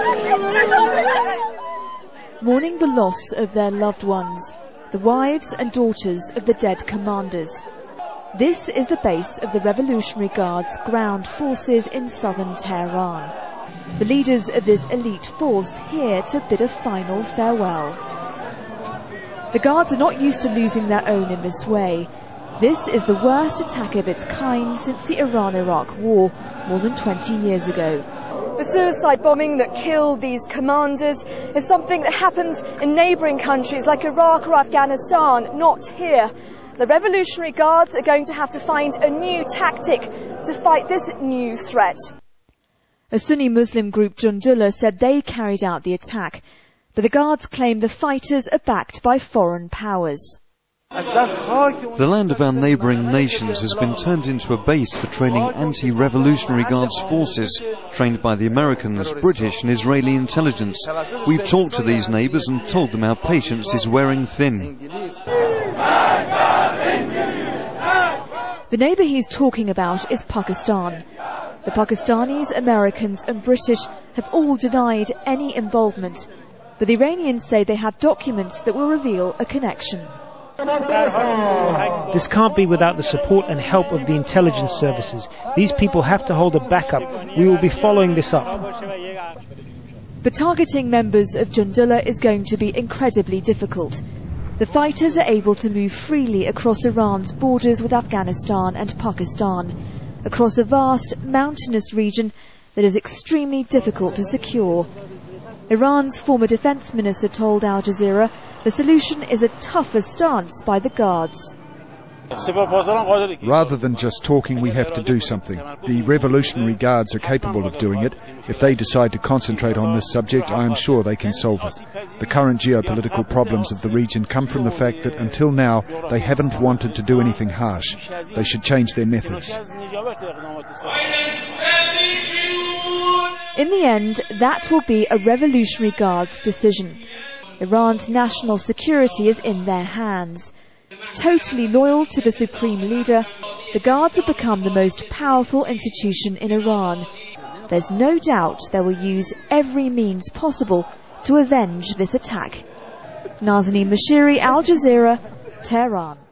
Mourning the loss of their loved ones, the wives and daughters of the dead commanders. This is the base of the Revolutionary Guard's ground forces in southern Tehran. The leaders of this elite force here to bid a final farewell. The Guards are not used to losing their own in this way. This is the worst attack of its kind since the Iran-Iraq War more than 20 years ago. The suicide bombing that killed these commanders is something that happens in neighbouring countries like Iraq or Afghanistan, not here. The Revolutionary Guards are going to have to find a new tactic to fight this new threat. A Sunni Muslim group, Jundullah, said they carried out the attack, but the Guards claim the fighters are backed by foreign powers. The land of our neighbouring nations has been turned into a base for training anti-revolutionary Guards forces, trained by the Americans, British and Israeli intelligence. We've talked to these neighbours and told them our patience is wearing thin. The neighbour he's talking about is Pakistan. The Pakistanis, Americans and British have all denied any involvement, but the Iranians say they have documents that will reveal a connection. This can't be without the support and help of the intelligence services. These people have to hold a backup. We will be following this up. But targeting members of Jundullah is going to be incredibly difficult. The fighters are able to move freely across Iran's borders with Afghanistan and Pakistan, across a vast mountainous region that is extremely difficult to secure. Iran's former defence minister told Al Jazeera the solution is a tougher stance by the Guards. Rather than just talking, we have to do something. The Revolutionary Guards are capable of doing it. If they decide to concentrate on this subject, I am sure they can solve it. The current geopolitical problems of the region come from the fact that until now they haven't wanted to do anything harsh. They should change their methods. In the end, that will be a Revolutionary Guards decision. Iran's national security is in their hands. Totally loyal to the supreme leader, the Guards have become the most powerful institution in Iran. There's no doubt they will use every means possible to avenge this attack. Nazanin Moshiri, Al Jazeera, Tehran.